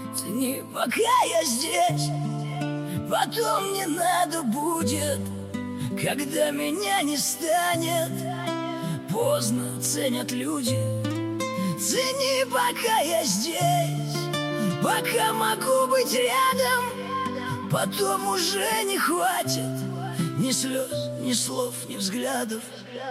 Цени, пока я здесь, потом не надо будет, когда меня не станет. Поздно ценят люди. Цени, пока я здесь, пока могу быть рядом, потом уже не хватит ни слез, ни слов, ни взглядов.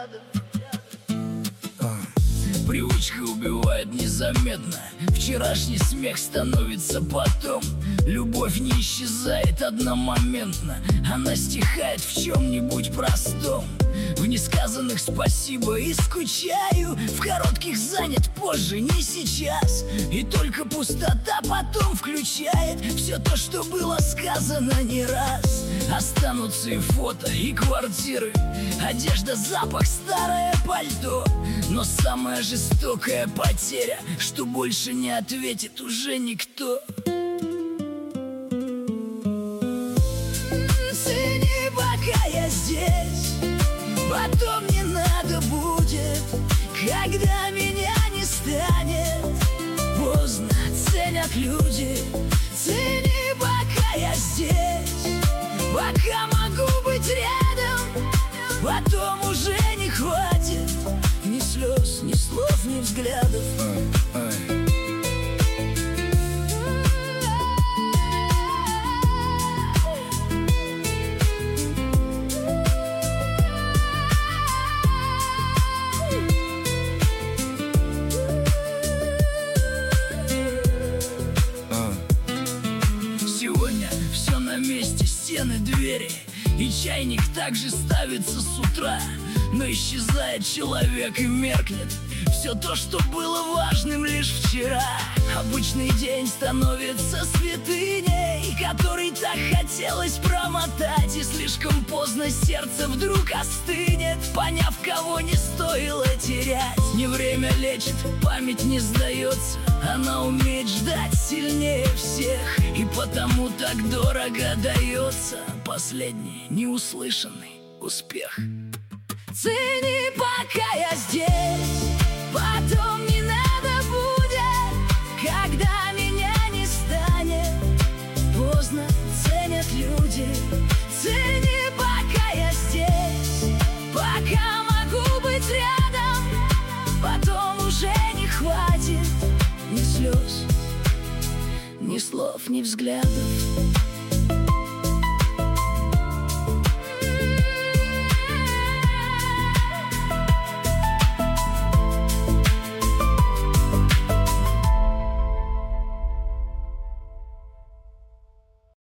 Привычка убивает незаметно. Вчерашний смех становится потом. Любовь не исчезает одномоментно. Она стихает в чем-нибудь простом. В несказанных спасибо и скучаю. В коротких занят позже, не сейчас. И только пустота потом включает все то, что было сказано не раз. Останутся и фото, и квартиры, одежда, запах, старое пальто. Но самая жестокая потеря, что больше не ответит уже никто. Цени, пока я здесь, потом не надо будет, когда меня не станет. Поздно ценят люди. Цени, пока я здесь, пока могу быть рядом, потом уже не хватит ни слез, ни слов, ни взглядов. Сегодня все на месте, стены, двери, и чайник также ставится с утра. Но исчезает человек и меркнет все то, что было важным лишь вчера. Обычный день становится святыней, который так хотелось промотать. И слишком поздно сердце вдруг остынет, поняв, кого не стоило терять. Не время лечит, память не сдается, она умеет ждать сильнее всех. И потому так дорого дается последний неуслышанный успех. Цени, пока я здесь, потом не надо будет, когда меня не станет. Поздно ценят люди. Цени, пока я здесь, пока могу быть рядом, потом уже не хватит ни слез, ни слов, ни взглядов.